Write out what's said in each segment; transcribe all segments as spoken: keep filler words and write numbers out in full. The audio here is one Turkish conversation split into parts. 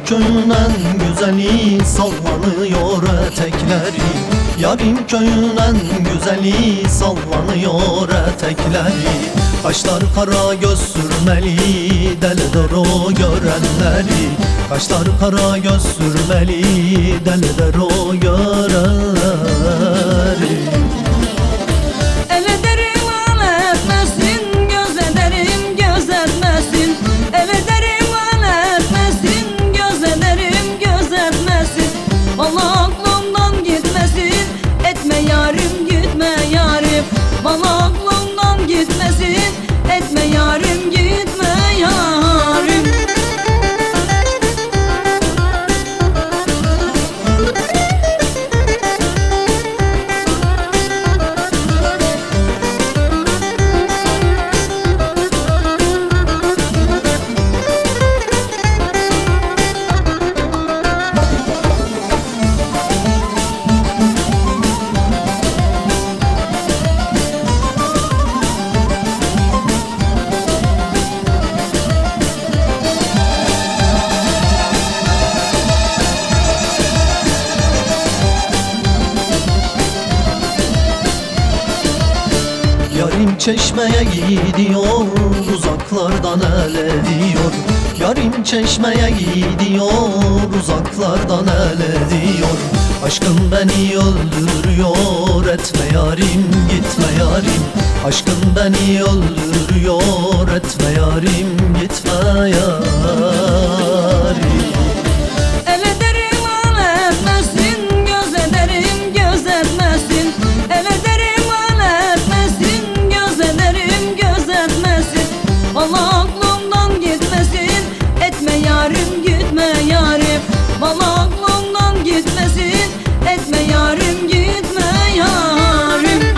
köyün en güzeli sallanıyor etekleri. Yarim köyün en güzeli sallanıyor etekleri. Kaşlar kara göz sürmeli delidir o görenleri. Kaşlar kara göz sürmeli delidir o görenleri. El ederim al etmesin, göz ederim göz etmesin. El ederim al etmesin, göz ederim göz etmesin. Vallahi aklımdan gitmesin, etme yarim gitme yarim. Vallahi aklımdan gitmesin, etme yarim gitme yarim. Yarim çeşmeye gidiyor, uzaklardan el ediyor. Yarim çeşmeye gidiyor, uzaklardan el ediyor. Aşkın beni öldürüyor, etme yarim gitme yarim. Aşkın beni öldürüyor, etme yarim gitme yarim. El ederim al etmesin, göz ederim göz etmesin. El ederim al etmesin, göz ederim göz etmesin. Vallahi aklımdan gitmesin, etme yarim gitme yarim. Vallahi aklımdan gitmesin, etme yarim gitme yarim.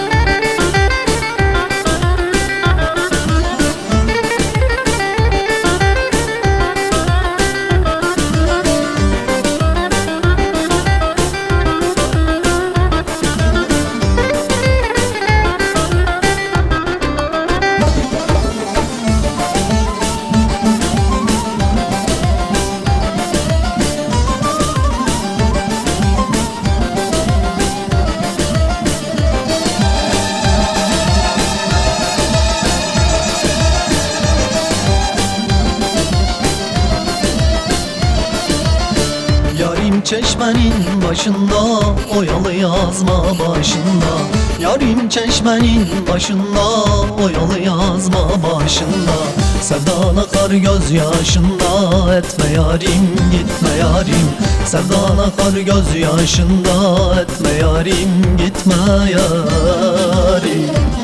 Yarim çeşmenin başında, oyalı yazma başında. Yarim çeşmenin başında, oyalı yazma başında. Sevdan akar gözyaşında, etme yarim gitme yarim. Sevdan akar gözyaşında, etme yarim gitme yarim.